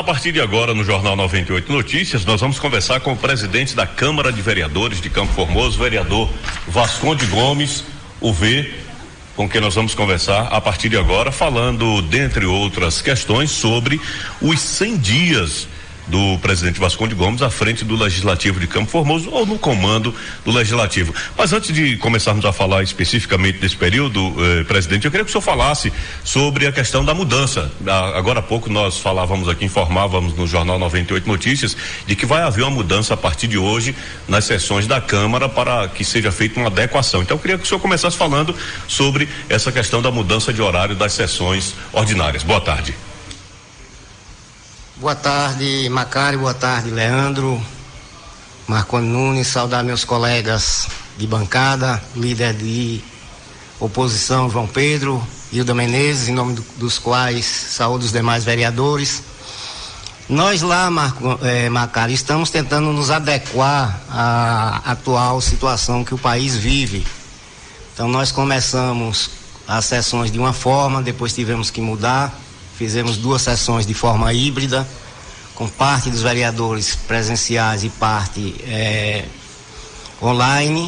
A partir de agora, no Jornal 98 Notícias, nós vamos conversar com o presidente da Câmara de Vereadores de Campo Formoso, vereador Vasconde Gomes, o V, com quem nós vamos conversar a partir de agora, falando, dentre outras questões, sobre os 100 dias do presidente Vasconde Gomes à frente do Legislativo de Campo Formoso, ou no comando do Legislativo. Mas antes de começarmos a falar especificamente desse período, presidente, eu queria que o senhor falasse sobre a questão da mudança. Agora há pouco nós falávamos aqui, informávamos no Jornal 98 Notícias, de que vai haver uma mudança a partir de hoje nas sessões da Câmara para que seja feita uma adequação. Então eu queria que o senhor começasse falando sobre essa questão da mudança de horário das sessões ordinárias. Boa tarde. Boa tarde, Macário, boa tarde, Leandro, Marconi Nunes, saudar meus colegas de bancada, líder de oposição, João Pedro, Hilda Menezes, em nome dos quais saúdo os demais vereadores. Nós lá, Macário, estamos tentando nos adequar à atual situação que o país vive. Então nós começamos as sessões de uma forma, depois tivemos que mudar. Fizemos 2 sessões de forma híbrida, com parte dos vereadores presenciais e parte online.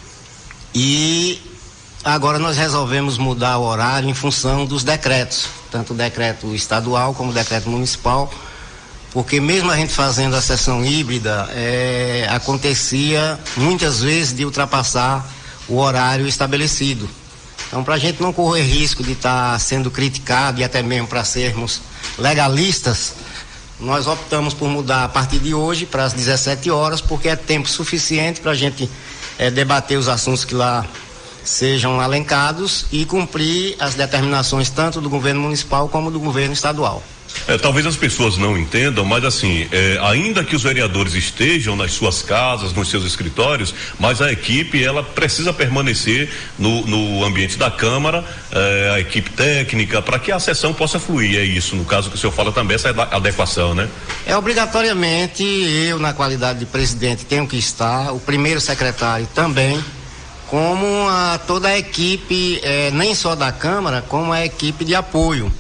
E agora nós resolvemos mudar o horário em função dos decretos, tanto o decreto estadual como o decreto municipal, porque mesmo a gente fazendo a sessão híbrida, acontecia muitas vezes de ultrapassar o horário estabelecido. Então, para a gente não correr risco de estar sendo criticado e até mesmo para sermos legalistas, nós optamos por mudar a partir de hoje para as 17 horas, porque é tempo suficiente para a gente debater os assuntos que lá sejam alencados e cumprir as determinações tanto do governo municipal como do governo estadual. Talvez as pessoas não entendam, mas assim, ainda que os vereadores estejam nas suas casas, nos seus escritórios, mas a equipe, ela precisa permanecer no ambiente da Câmara, a equipe técnica, para que a sessão possa fluir. É isso, no caso que o senhor fala também, essa adequação, né? Obrigatoriamente, eu, na qualidade de presidente, tenho que estar, o primeiro secretário também, como toda a equipe, nem só da Câmara, como a equipe de apoio.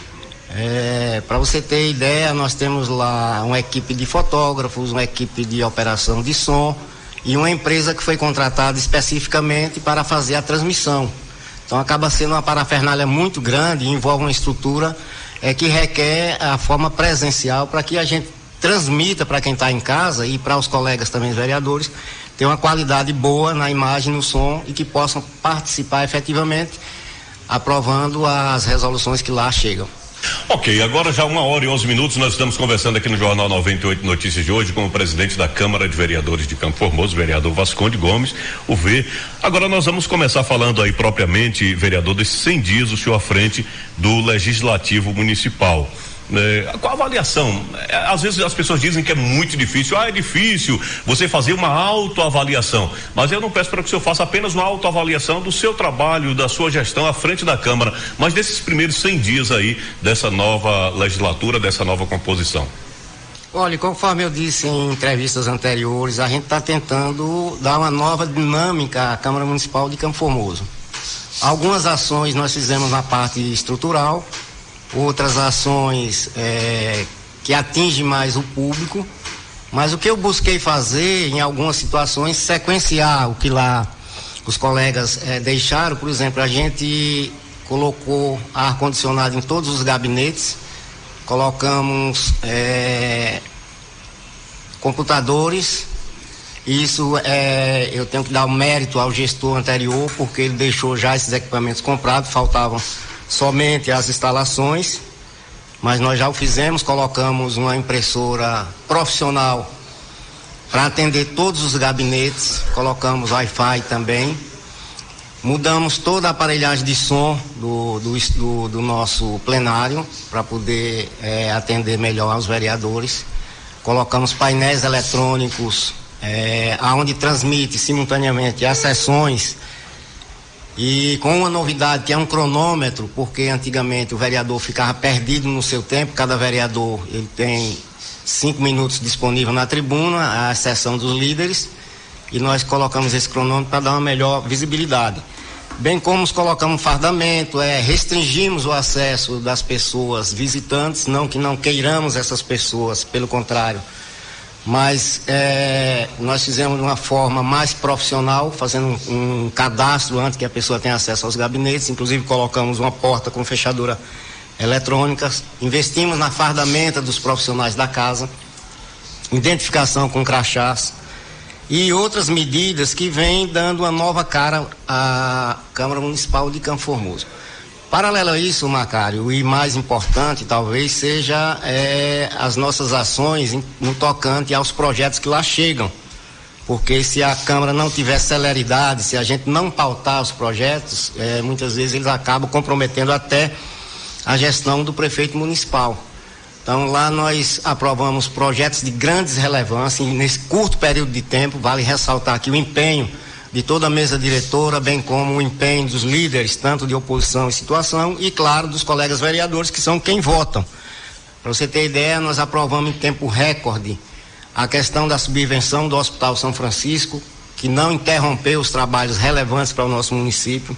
Para você ter ideia, nós temos lá uma equipe de fotógrafos, uma equipe de operação de som e uma empresa que foi contratada especificamente para fazer a transmissão. Então acaba sendo uma parafernália muito grande e envolve uma estrutura que requer a forma presencial para que a gente transmita para quem está em casa e para os colegas também vereadores ter uma qualidade boa na imagem, no som e que possam participar efetivamente aprovando as resoluções que lá chegam. Ok, agora já 1h11, nós estamos conversando aqui no Jornal 98 Notícias de hoje com o presidente da Câmara de Vereadores de Campo Formoso, vereador Vasconde Gomes, o V. Agora nós vamos começar falando aí propriamente, vereador, desses 100 dias o senhor à frente do Legislativo Municipal. Qual a avaliação? Às vezes as pessoas dizem que é muito difícil. É difícil você fazer uma autoavaliação, mas eu não peço para que o senhor faça apenas uma autoavaliação do seu trabalho, da sua gestão à frente da Câmara, mas desses primeiros 100 dias aí dessa nova legislatura, dessa nova composição. Olha, conforme eu disse em entrevistas anteriores, a gente está tentando dar uma nova dinâmica à Câmara Municipal de Campo Formoso. Algumas ações nós fizemos na parte estrutural, outras ações que atingem mais o público, mas o que eu busquei fazer em algumas situações, sequenciar o que lá os colegas deixaram. Por exemplo, a gente colocou ar-condicionado em todos os gabinetes, colocamos computadores. Isso eu tenho que dar o mérito ao gestor anterior, porque ele deixou já esses equipamentos comprados, faltavam somente as instalações, mas nós já o fizemos, colocamos uma impressora profissional para atender todos os gabinetes, colocamos Wi-Fi também, mudamos toda a aparelhagem de som do nosso plenário para poder atender melhor aos vereadores, colocamos painéis eletrônicos aonde transmite simultaneamente as sessões. E com uma novidade que é um cronômetro, porque antigamente o vereador ficava perdido no seu tempo, cada vereador ele tem 5 minutos disponível na tribuna, a exceção dos líderes, e nós colocamos esse cronômetro para dar uma melhor visibilidade. bem como colocamos fardamento, restringimos o acesso das pessoas visitantes, não que não queiramos essas pessoas, pelo contrário, mas nós fizemos de uma forma mais profissional, fazendo um cadastro antes que a pessoa tenha acesso aos gabinetes, inclusive colocamos uma porta com fechadura eletrônica, investimos na fardamenta dos profissionais da casa, identificação com crachás e outras medidas que vêm dando uma nova cara à Câmara Municipal de Campo Formoso. Paralelo a isso, Macário, e mais importante talvez seja as nossas ações no tocante aos projetos que lá chegam, porque se a Câmara não tiver celeridade, se a gente não pautar os projetos, muitas vezes eles acabam comprometendo até a gestão do prefeito municipal. Então lá nós aprovamos projetos de grandes relevância e nesse curto período de tempo, vale ressaltar aqui o empenho de toda a mesa diretora, bem como o empenho dos líderes, tanto de oposição e situação, e claro, dos colegas vereadores, que são quem votam. Para você ter ideia, nós aprovamos em tempo recorde a questão da subvenção do Hospital São Francisco, que não interrompeu os trabalhos relevantes para o nosso município.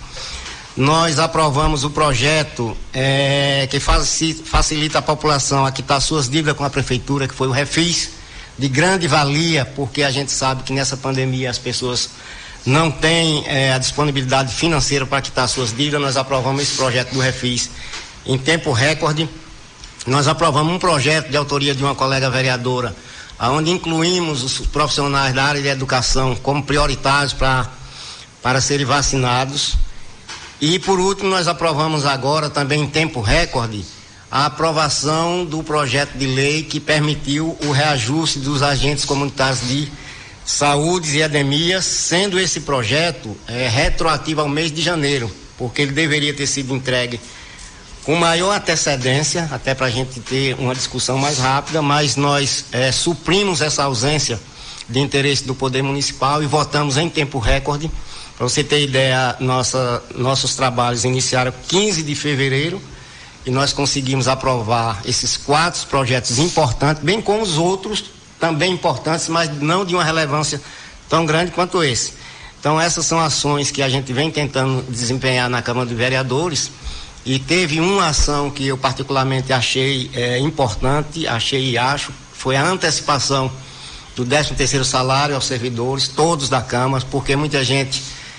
Nós aprovamos o projeto que facilita a população a quitar suas dívidas com a prefeitura, que foi o Refis, de grande valia, porque a gente sabe que nessa pandemia as pessoas não têm a disponibilidade financeira para quitar suas dívidas. Nós aprovamos esse projeto do Refis em tempo recorde. Nós aprovamos um projeto de autoria de uma colega vereadora, onde incluímos os profissionais da área de educação como prioritários para serem vacinados. E por último, nós aprovamos agora também em tempo recorde a aprovação do projeto de lei que permitiu o reajuste dos agentes comunitários de saúde e endemias, sendo esse projeto retroativo ao mês de janeiro, porque ele deveria ter sido entregue com maior antecedência, até para a gente ter uma discussão mais rápida, mas nós suprimos essa ausência de interesse do Poder Municipal e votamos em tempo recorde. Para você ter ideia, nossos trabalhos iniciaram 15 de fevereiro e nós conseguimos aprovar esses 4 projetos importantes, bem como os outros também importantes, mas não de uma relevância tão grande quanto esse. Então essas são ações que a gente vem tentando desempenhar na Câmara de Vereadores, e teve uma ação que eu particularmente achei importante, foi a antecipação do 13º salário aos servidores, todos da Câmara, porque muita gente,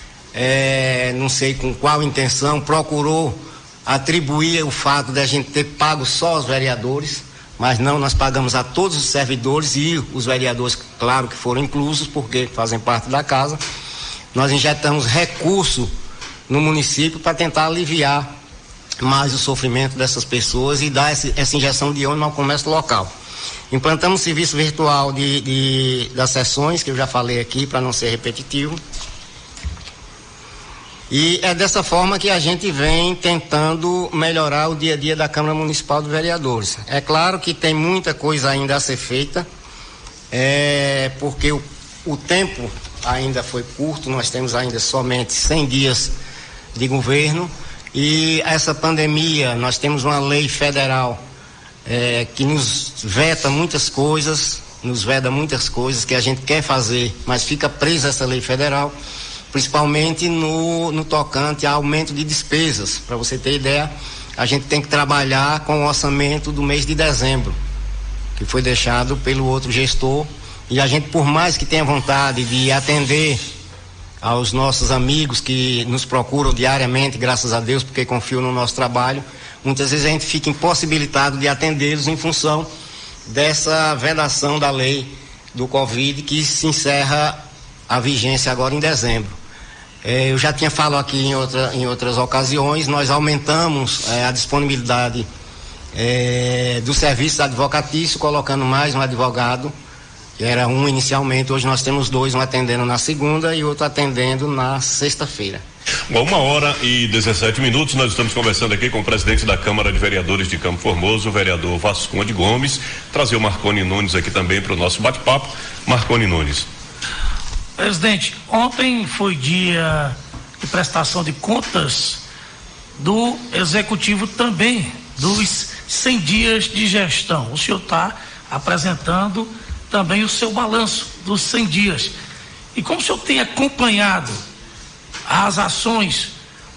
não sei com qual intenção, procurou atribuir o fato de a gente ter pago só os vereadores, mas não, nós pagamos a todos os servidores e os vereadores, claro que foram inclusos, porque fazem parte da casa. Nós injetamos recurso no município para tentar aliviar mais o sofrimento dessas pessoas e dar essa injeção de ânimo ao comércio local. Implantamos serviço virtual das sessões, que eu já falei aqui, para não ser repetitivo. E é dessa forma que a gente vem tentando melhorar o dia a dia da Câmara Municipal de Vereadores. É claro que tem muita coisa ainda a ser feita, porque o tempo ainda foi curto, nós temos ainda somente 100 dias de governo, e essa pandemia, nós temos uma lei federal que nos veda muitas coisas que a gente quer fazer, mas fica presa essa lei federal, principalmente no tocante a aumento de despesas. Para você ter ideia, a gente tem que trabalhar com o orçamento do mês de dezembro, que foi deixado pelo outro gestor, e a gente, por mais que tenha vontade de atender aos nossos amigos que nos procuram diariamente, graças a Deus, porque confiam no nosso trabalho, muitas vezes a gente fica impossibilitado de atendê-los em função dessa vedação da lei do Covid, que se encerra a vigência agora em dezembro. Eu já tinha falado aqui em outras ocasiões, nós aumentamos a disponibilidade do serviço advocatício, colocando mais um advogado, que era um inicialmente, hoje nós temos 2, um atendendo na segunda e outro atendendo na sexta-feira. Bom, 1h17, nós estamos conversando aqui com o presidente da Câmara de Vereadores de Campo Formoso, o vereador Vasconde Gomes, trazer o Marconi Nunes aqui também para o nosso bate-papo. Marconi Nunes. Presidente, ontem foi dia de prestação de contas do Executivo também, dos 100 dias de gestão. O senhor está apresentando também o seu balanço dos 100 dias. E como o senhor tem acompanhado as ações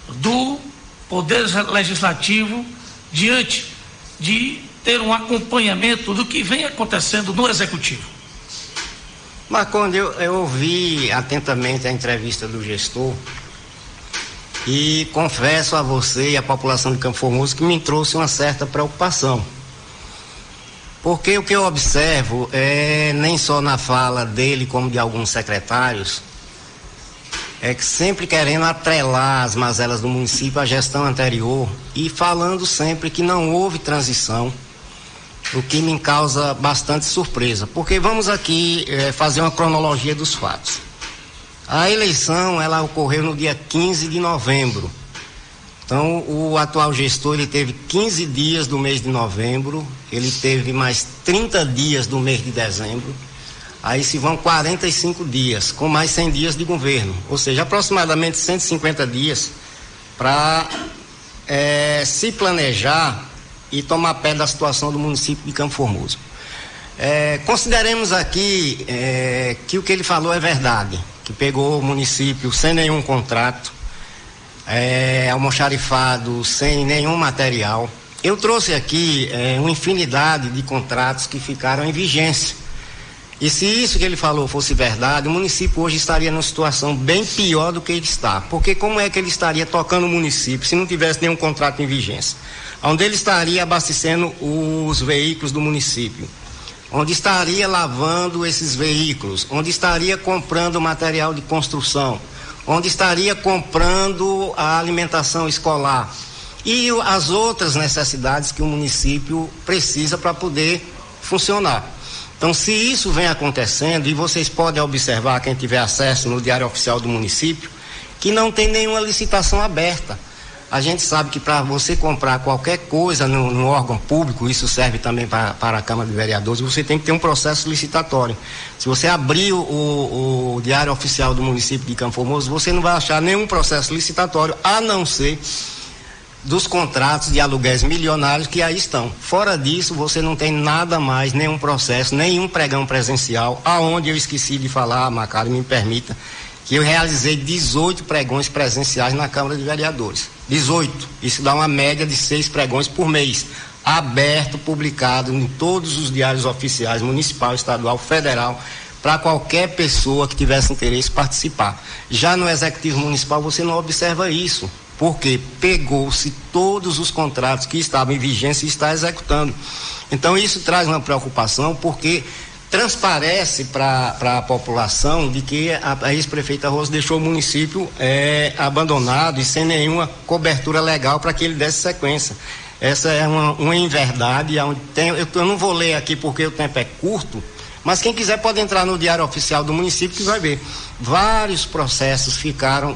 do Poder Legislativo diante de ter um acompanhamento do que vem acontecendo no Executivo? Marcondes, eu ouvi atentamente a entrevista do gestor e confesso a você e à população de Campo Formoso que me trouxe uma certa preocupação. Porque o que eu observo é, nem só na fala dele como de alguns secretários, é que sempre querendo atrelar as mazelas do município à gestão anterior e falando sempre que não houve transição, o que me causa bastante surpresa, porque vamos aqui fazer uma cronologia dos fatos. A eleição, ela ocorreu no dia 15 de novembro. Então, o atual gestor, ele teve 15 dias do mês de novembro, ele teve mais 30 dias do mês de dezembro, aí se vão 45 dias, com mais 100 dias de governo, ou seja, aproximadamente 150 dias para se planejar e tomar pé da situação do município de Campo Formoso. Consideremos aqui que o que ele falou é verdade, que pegou o município sem nenhum contrato, almoxarifado, sem nenhum material. Eu trouxe aqui uma infinidade de contratos que ficaram em vigência. E se isso que ele falou fosse verdade, o município hoje estaria numa situação bem pior do que ele está. Porque como é que ele estaria tocando o município se não tivesse nenhum contrato em vigência? Onde ele estaria abastecendo os veículos do município? Onde estaria lavando esses veículos? Onde estaria comprando material de construção? Onde estaria comprando a alimentação escolar? E as outras necessidades que o município precisa para poder funcionar. Então, se isso vem acontecendo, e vocês podem observar, quem tiver acesso no Diário Oficial do município, que não tem nenhuma licitação aberta. A gente sabe que para você comprar qualquer coisa no órgão público, isso serve também para a Câmara de Vereadores, você tem que ter um processo licitatório. Se você abrir o Diário Oficial do município de Campo Formoso, você não vai achar nenhum processo licitatório, a não ser dos contratos de aluguéis milionários que aí estão. Fora disso, você não tem nada mais, nenhum processo, nenhum pregão presencial, aonde eu esqueci de falar, Macário, me permita, que eu realizei 18 pregões presenciais na Câmara de Vereadores. 18. Isso dá uma média de 6 pregões por mês. Aberto, publicado em todos os diários oficiais, municipal, estadual, federal, para qualquer pessoa que tivesse interesse participar. Já no Executivo Municipal você não observa isso, porque pegou-se todos os contratos que estavam em vigência e está executando. Então isso traz uma preocupação, porque transparece para a população de que a ex-prefeita Rosa deixou o município abandonado e sem nenhuma cobertura legal para que ele desse sequência. Essa é uma inverdade. Eu não vou ler aqui porque o tempo é curto, mas quem quiser pode entrar no Diário Oficial do município que vai ver. Vários processos ficaram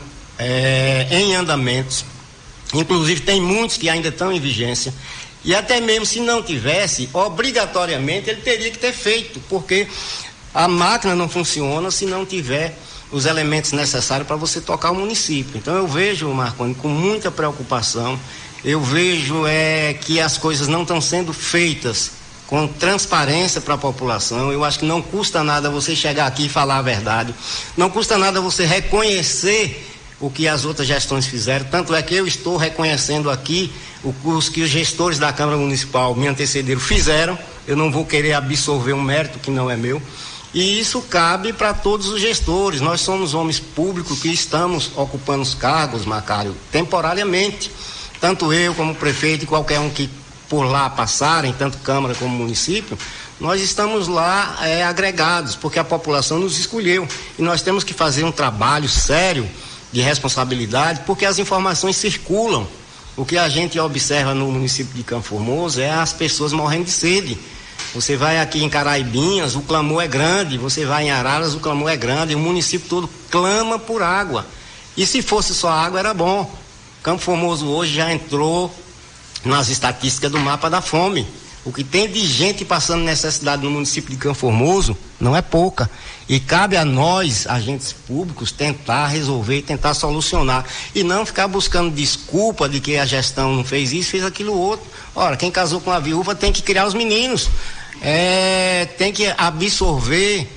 em andamentos, inclusive tem muitos que ainda estão em vigência. E até mesmo se não tivesse, obrigatoriamente ele teria que ter feito, porque a máquina não funciona se não tiver os elementos necessários para você tocar o município. Então eu vejo, Marconi, com muita preocupação, eu vejo que as coisas não estão sendo feitas com transparência para a população. Eu acho que não custa nada você chegar aqui e falar a verdade, não custa nada você reconhecer o que as outras gestões fizeram, tanto é que eu estou reconhecendo aqui os que os gestores da Câmara Municipal me antecederam fizeram. Eu não vou querer absorver um mérito que não é meu, e isso cabe para todos os gestores. Nós somos homens públicos que estamos ocupando os cargos, Macário, temporariamente, tanto eu como o prefeito e qualquer um que por lá passarem, tanto Câmara como município, nós estamos lá agregados, porque a população nos escolheu, e nós temos que fazer um trabalho sério de responsabilidade, porque as informações circulam. O que a gente observa no município de Campo Formoso é as pessoas morrendo de sede. Você vai aqui em Caraibinhas, o clamor é grande. Você vai em Araras, o clamor é grande. O município todo clama por água. E se fosse só água, era bom. Campo Formoso hoje já entrou nas estatísticas do mapa da fome. O que tem de gente passando necessidade no município de Campo Formoso não é pouca. E cabe a nós, agentes públicos, tentar resolver e tentar solucionar. E não ficar buscando desculpa de que a gestão não fez isso, fez aquilo outro. Ora, quem casou com a viúva tem que criar os meninos. Tem que absorver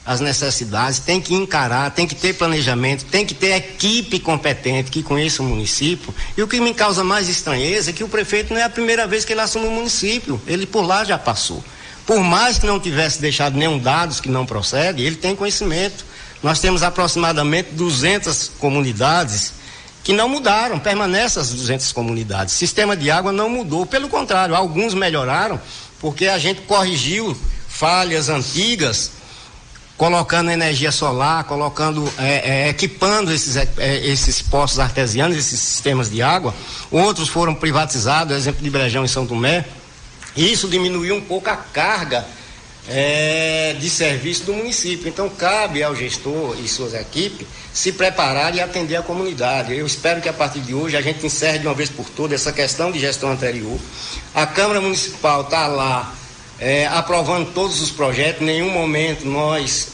as necessidades, tem que encarar, tem que ter planejamento, tem que ter equipe competente que conheça o município. E o que me causa mais estranheza é que o prefeito não é a primeira vez que ele assume o município, ele por lá já passou. Por mais que não tivesse deixado nenhum dados que não procede, ele tem conhecimento. Nós temos aproximadamente 200 comunidades que não mudaram, permanecem as 200 comunidades. O sistema de água não mudou, pelo contrário, alguns melhoraram, porque a gente corrigiu falhas antigas, colocando energia solar, equipando esses poços artesianos, esses sistemas de água. Outros foram privatizados, exemplo de Brejão em São Tomé. Isso diminuiu um pouco a carga de serviço do município. Então cabe ao gestor e suas equipes se preparar e atender a comunidade. Eu espero que a partir de hoje a gente encerre de uma vez por todas essa questão de gestão anterior. A Câmara Municipal está lá aprovando todos os projetos. Em nenhum momento nós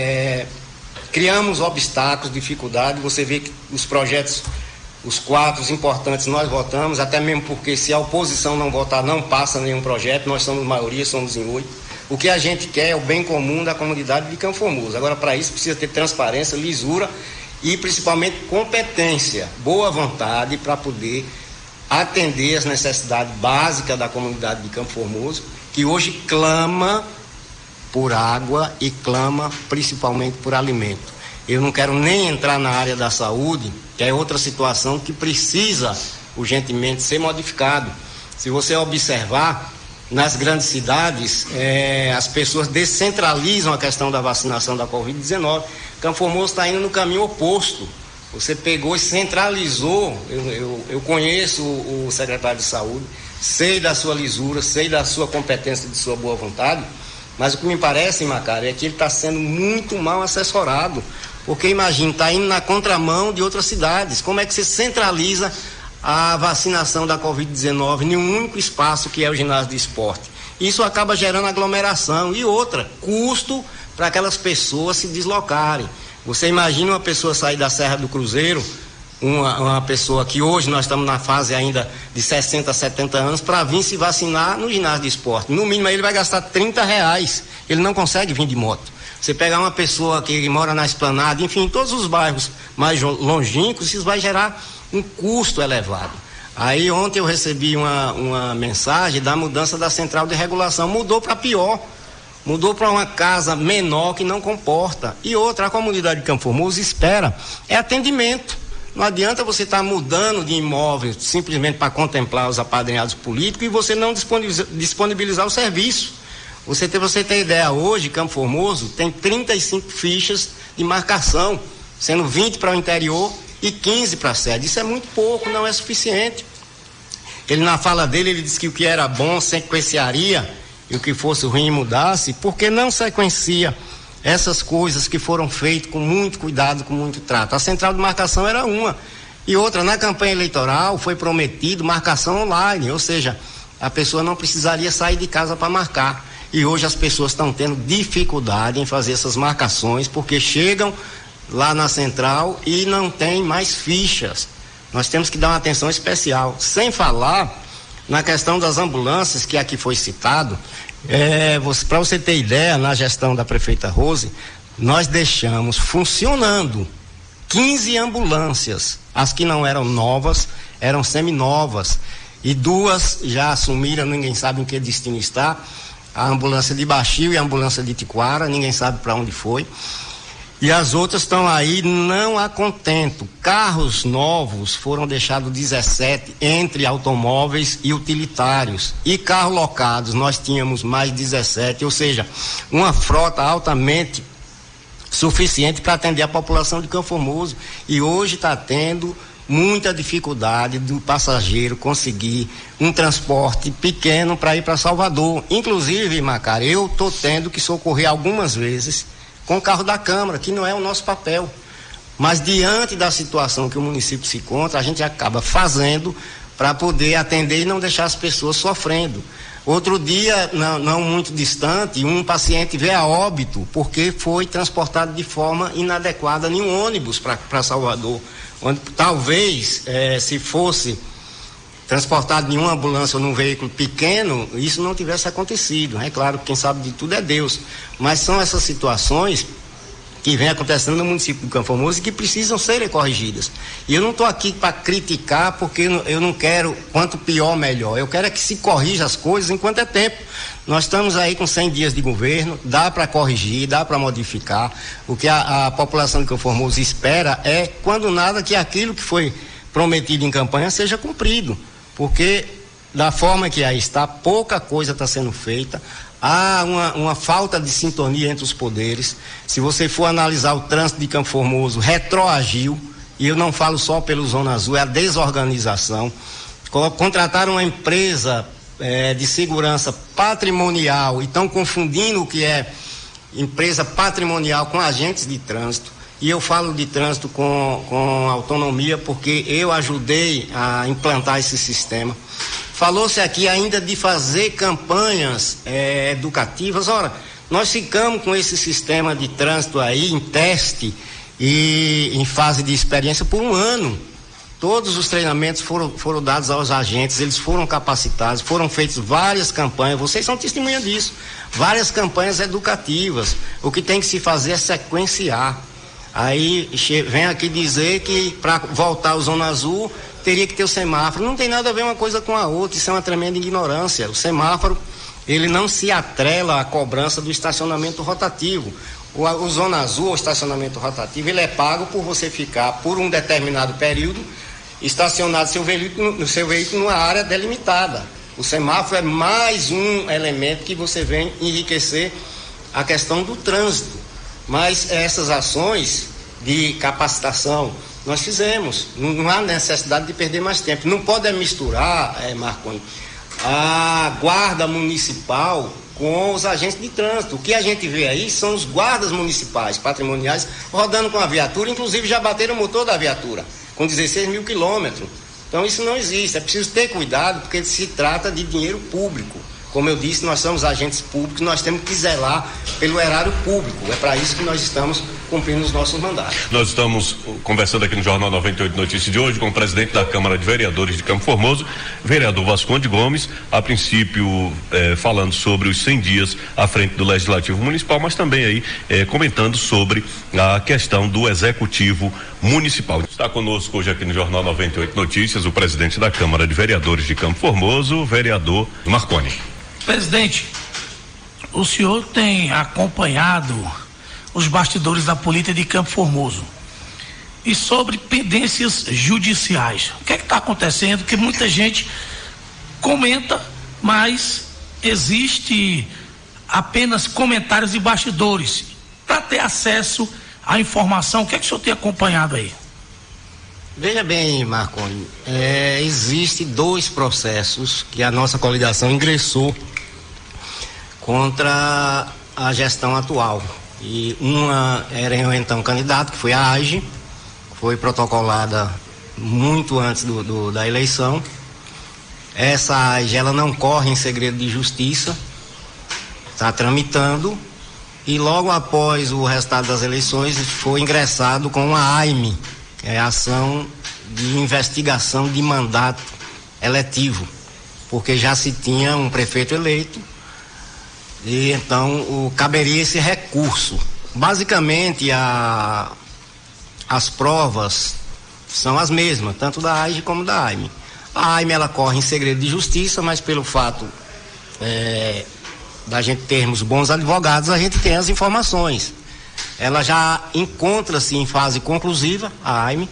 criamos obstáculos, dificuldades. Você vê que os projetos, os 4 importantes, nós votamos, até mesmo porque se a oposição não votar, não passa nenhum projeto. Nós somos maioria, somos em 8. O que a gente quer é o bem comum da comunidade de Campo Formoso. Agora, para isso, precisa ter transparência, lisura e, principalmente, competência, boa vontade para poder atender as necessidades básicas da comunidade de Campo Formoso, que hoje clama por água e clama principalmente por alimento. Eu não quero nem entrar na área da saúde, que é outra situação que precisa urgentemente ser modificado. Se você observar, nas grandes cidades, as pessoas descentralizam a questão da vacinação da Covid-19. Campo Formoso está indo no caminho oposto. Você pegou e centralizou. Eu conheço o secretário de saúde, sei da sua lisura, sei da sua competência, de sua boa vontade, mas o que me parece, Macari, é que ele está sendo muito mal assessorado, porque imagina, está indo na contramão de outras cidades. Como é que você centraliza a vacinação da Covid-19 em um único espaço, que é o ginásio de esporte? Isso acaba gerando aglomeração e outra, custo para aquelas pessoas se deslocarem. Você imagina uma pessoa sair da Serra do Cruzeiro, uma pessoa que hoje nós estamos na fase ainda de 60, 70 anos, para vir se vacinar no ginásio de esporte. No mínimo ele vai gastar R$30, ele não consegue vir de moto. Você pegar uma pessoa que mora na Esplanada, enfim, em todos os bairros mais longínquos, isso vai gerar um custo elevado. Aí ontem eu recebi uma mensagem da mudança da central de regulação, mudou para pior, mudou para uma casa menor que não comporta. E outra, a comunidade de Campo Formoso espera atendimento. Não adianta você estar mudando de imóvel simplesmente para contemplar os apadrinhados políticos e você não disponibilizar o serviço. Você tem ideia, hoje Campo Formoso tem 35 fichas de marcação, sendo 20 para o interior e 15 para a sede. Isso é muito pouco, não é suficiente. Ele, na fala dele, ele disse que o que era bom sequenciaria e o que fosse ruim mudasse, porque não sequencia essas coisas que foram feitas com muito cuidado, com muito trato. A central de marcação era uma. E outra, na campanha eleitoral foi prometido marcação online, ou seja, a pessoa não precisaria sair de casa para marcar. E hoje as pessoas estão tendo dificuldade em fazer essas marcações, porque chegam lá na central e não tem mais fichas. Nós temos que dar uma atenção especial. Sem falar na questão das ambulâncias, que aqui foi citado. Para você ter ideia, na gestão da prefeita Rose, nós deixamos funcionando 15 ambulâncias. As que não eram novas, eram seminovas. E 2 já assumiram, ninguém sabe em que destino está. A ambulância de Baixio e a ambulância de Tiquara, ninguém sabe para onde foi. E as outras estão aí, não a contento. Carros novos foram deixados 17 entre automóveis e utilitários. E carros locados, nós tínhamos mais 17, ou seja, uma frota altamente suficiente para atender a população de Campo Formoso. E hoje está tendo muita dificuldade do passageiro conseguir um transporte pequeno para ir para Salvador. Inclusive, Macari, eu estou tendo que socorrer algumas vezes com o carro da Câmara, que não é o nosso papel. Mas diante da situação que o município se encontra, a gente acaba fazendo para poder atender e não deixar as pessoas sofrendo. Outro dia, não muito distante, um paciente veio a óbito porque foi transportado de forma inadequada em um ônibus para Salvador, onde talvez, se fosse transportado em uma ambulância ou num veículo pequeno, isso não tivesse acontecido. É claro que quem sabe de tudo é Deus, mas são essas situações que vem acontecendo no município do Campo Formoso e que precisam serem corrigidas. E eu não estou aqui para criticar, porque eu não quero quanto pior, melhor. Eu quero é que se corrija as coisas enquanto é tempo. Nós estamos aí com 100 dias de governo, dá para corrigir, dá para modificar. O que a população de Campo Formoso espera é, quando nada, que aquilo que foi prometido em campanha seja cumprido, porque da forma que aí está, pouca coisa está sendo feita. Há uma falta de sintonia entre os poderes. Se você for analisar o trânsito de Campo Formoso, retroagiu, e eu não falo só pelo Zona Azul, é a desorganização. Contrataram uma empresa de segurança patrimonial e estão confundindo o que é empresa patrimonial com agentes de trânsito. E eu falo de trânsito com autonomia porque eu ajudei a implantar esse sistema. Falou-se aqui ainda de fazer campanhas educativas. Ora, nós ficamos com esse sistema de trânsito aí em teste e em fase de experiência por 1 ano. Todos os treinamentos foram dados aos agentes, eles foram capacitados, foram feitas várias campanhas, vocês são testemunha disso, várias campanhas educativas. O que tem que se fazer é sequenciar. Aí vem aqui dizer que para voltar ao Zona Azul teria que ter o semáforo. Não tem nada a ver uma coisa com a outra, isso é uma tremenda ignorância. O semáforo, ele não se atrela à cobrança do estacionamento rotativo. O Zona Azul, o estacionamento rotativo, ele é pago por você ficar por um determinado período estacionado seu veículo numa área delimitada. O semáforo é mais um elemento que você vem enriquecer a questão do trânsito. Mas essas ações de capacitação nós fizemos, não há necessidade de perder mais tempo. Não pode misturar, Marconi, a guarda municipal com os agentes de trânsito. O que a gente vê aí são os guardas municipais, patrimoniais, rodando com a viatura, inclusive já bateram o motor da viatura, com 16 mil quilômetros. Então isso não existe, é preciso ter cuidado, porque se trata de dinheiro público. Como eu disse, nós somos agentes públicos, nós temos que zelar pelo erário público. É para isso que nós estamos cumprindo os nossos mandatos. Nós estamos conversando aqui no Jornal 98 Notícias de hoje com o presidente da Câmara de Vereadores de Campo Formoso, vereador Vasconde Gomes, a princípio falando sobre os 100 dias à frente do Legislativo Municipal, mas também aí comentando sobre a questão do Executivo Municipal. Está conosco hoje aqui no Jornal 98 Notícias o presidente da Câmara de Vereadores de Campo Formoso, o vereador Marconi. Presidente, o senhor tem acompanhado os bastidores da política de Campo Formoso e sobre pendências judiciais. O que é que está acontecendo? Que muita gente comenta, mas existe apenas comentários de bastidores. Para ter acesso à informação, o que é que o senhor tem acompanhado aí? Veja bem, Marconi, existe 2 processos que a nossa coligação ingressou contra a gestão atual. E uma era o então candidato, que foi a AGE, foi protocolada muito antes da eleição. Essa AGE, ela não corre em segredo de justiça, está tramitando, e logo após o resultado das eleições foi ingressado com a AIME, que é a ação de investigação de mandato eletivo, porque já se tinha um prefeito eleito e então caberia esse recurso. Basicamente as provas são as mesmas, tanto da AIGE como da AIME. A AIME ela corre em segredo de justiça, mas pelo fato da gente termos bons advogados, a gente tem as informações. Ela já encontra-se em fase conclusiva, a AIME,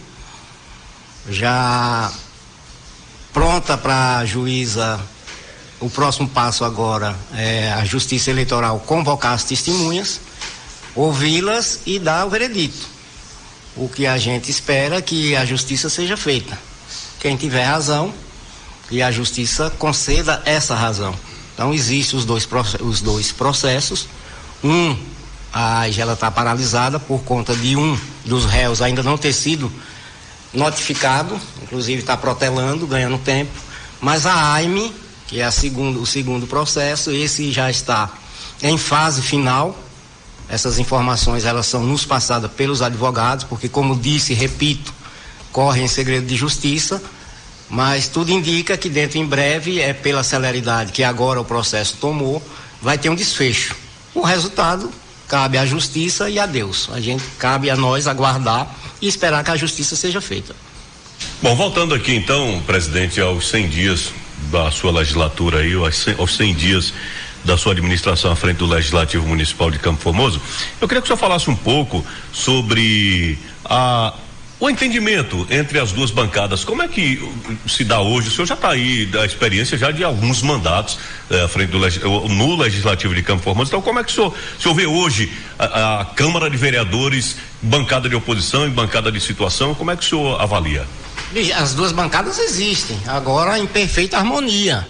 já pronta para a juíza. O próximo passo agora é a Justiça Eleitoral convocar as testemunhas, ouvi-las e dar o veredito. O que a gente espera é que a justiça seja feita. Quem tiver razão, e a justiça conceda essa razão. Então existem os dois processos. A AIGE ela está paralisada por conta de um dos réus ainda não ter sido notificado, inclusive está protelando, ganhando tempo, mas a AIME, que é o segundo processo, esse já está em fase final. Essas informações elas são nos passadas pelos advogados, porque como disse, repito, corre em segredo de justiça, mas tudo indica que dentro em breve, pela celeridade que agora o processo tomou, vai ter um desfecho. O resultado cabe à justiça e a Deus. Cabe a nós aguardar e esperar que a justiça seja feita. Bom, voltando aqui então, presidente, aos 100 dias da sua legislatura aí, aos 100 dias da sua administração à frente do Legislativo Municipal de Campo Formoso, eu queria que o senhor falasse um pouco sobre o entendimento entre as duas bancadas. Como é que se dá hoje? O senhor já está aí da experiência já de alguns mandatos à frente no Legislativo de Campo Formoso. Então, como é que o senhor vê hoje a Câmara de Vereadores, bancada de oposição e bancada de situação? Como é que o senhor avalia? As duas bancadas existem, agora em perfeita harmonia.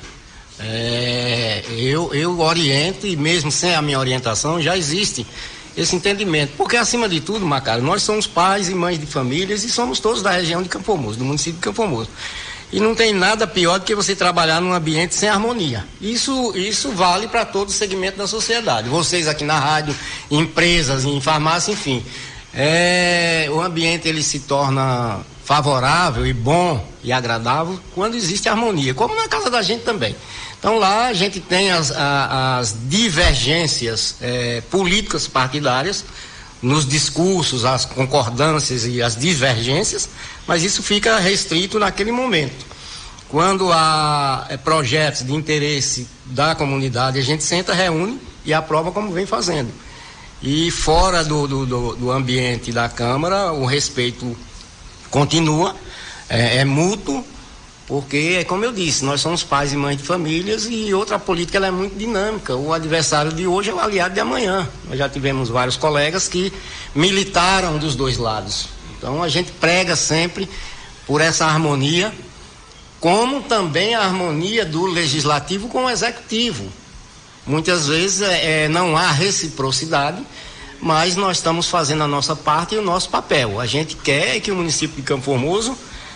Eu oriento, e mesmo sem a minha orientação já existe esse entendimento, porque acima de tudo, Macário, nós somos pais e mães de famílias e somos todos da região de Campo Formoso, do município de Campo Formoso, e não tem nada pior do que você trabalhar num ambiente sem harmonia. Isso vale para todo o segmento da sociedade, vocês aqui na rádio, empresas, em farmácia, enfim. O ambiente ele se torna favorável e bom e agradável quando existe harmonia, como na casa da gente também. Então lá a gente tem as divergências políticas partidárias nos discursos, as concordâncias e as divergências, mas isso fica restrito naquele momento. Quando há projetos de interesse da comunidade, a gente senta, reúne e aprova como vem fazendo. E fora do ambiente da Câmara, o respeito continua, é mútuo, porque, como eu disse, nós somos pais e mães de famílias e outra política ela é muito dinâmica. O adversário de hoje é o aliado de amanhã. Nós já tivemos vários colegas que militaram dos dois lados. Então a gente prega sempre por essa harmonia, como também a harmonia do legislativo com o executivo. Muitas vezes não há reciprocidade, mas nós estamos fazendo a nossa parte e o nosso papel. A gente quer que o município de Campo Formoso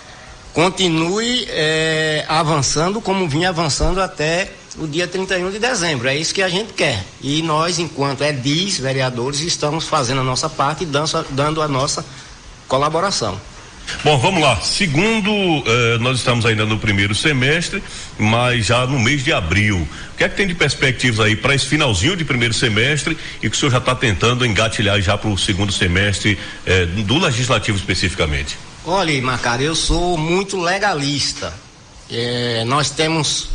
continue avançando como vinha avançando até o dia 31 de dezembro. É isso que a gente quer. E nós, enquanto edis, vereadores, estamos fazendo a nossa parte e dando a nossa colaboração. Bom, vamos lá. Segundo, nós estamos ainda no primeiro semestre, mas já no mês de abril. O que é que tem de perspectivas aí para esse finalzinho de primeiro semestre e que o senhor já está tentando engatilhar já para o segundo semestre do Legislativo especificamente? Olha, Macário, eu sou muito legalista. Nós temos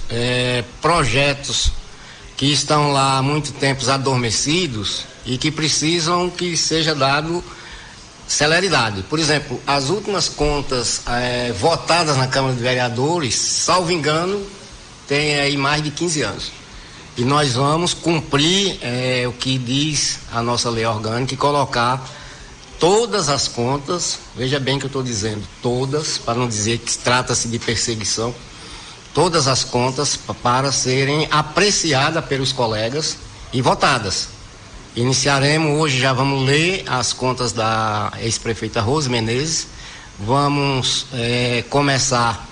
projetos que estão lá há muito tempo adormecidos e que precisam que seja dado celeridade. Por exemplo, as últimas contas votadas na Câmara de Vereadores, salvo engano, tem aí mais de 15 anos. E nós vamos cumprir o que diz a nossa lei orgânica e colocar todas as contas, veja bem que eu estou dizendo todas, para não dizer que trata-se de perseguição, todas as contas para serem apreciadas pelos colegas e votadas. Iniciaremos hoje, já vamos ler as contas da ex-prefeita Rose Menezes, vamos começar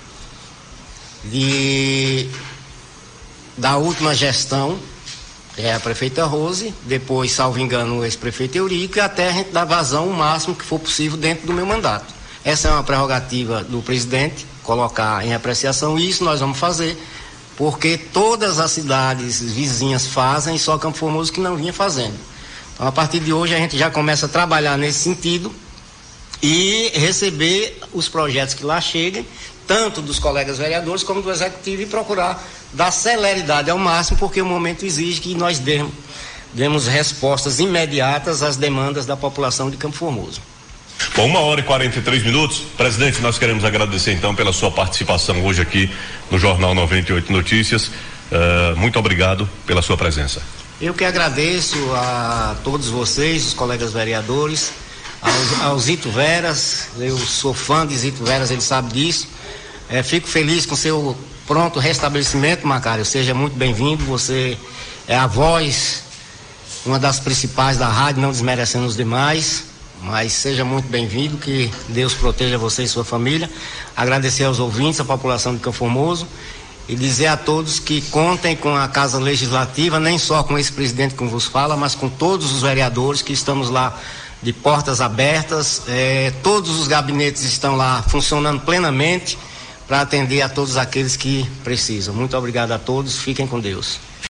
da última gestão, a prefeita Rose, depois, salvo engano, o ex-prefeito Eurico, e até a gente dar vazão o máximo que for possível dentro do meu mandato. Essa é uma prerrogativa do presidente, colocar em apreciação, e isso nós vamos fazer, porque todas as cidades vizinhas fazem, e só Campo Formoso que não vinha fazendo. Então, a partir de hoje, a gente já começa a trabalhar nesse sentido e receber os projetos que lá cheguem, tanto dos colegas vereadores como do executivo, e procurar dar celeridade ao máximo, porque o momento exige que nós demos respostas imediatas às demandas da população de Campo Formoso. Bom, 1h43. Presidente, nós queremos agradecer então pela sua participação hoje aqui no Jornal 98 Notícias. Muito obrigado pela sua presença. Eu que agradeço a todos vocês, os colegas vereadores, ao Zito Veras. Eu sou fã de Zito Veras, ele sabe disso. Fico feliz com seu pronto restabelecimento, Macário. Seja muito bem-vindo. Você é a voz, uma das principais da rádio, não desmerecendo os demais, mas seja muito bem-vindo, que Deus proteja você e sua família. Agradecer aos ouvintes, à população de Campo Formoso, e dizer a todos que contem com a Casa Legislativa, nem só com esse presidente que vos fala, mas com todos os vereadores, que estamos lá de portas abertas. Todos os gabinetes estão lá funcionando plenamente para atender a todos aqueles que precisam. Muito obrigado a todos, fiquem com Deus.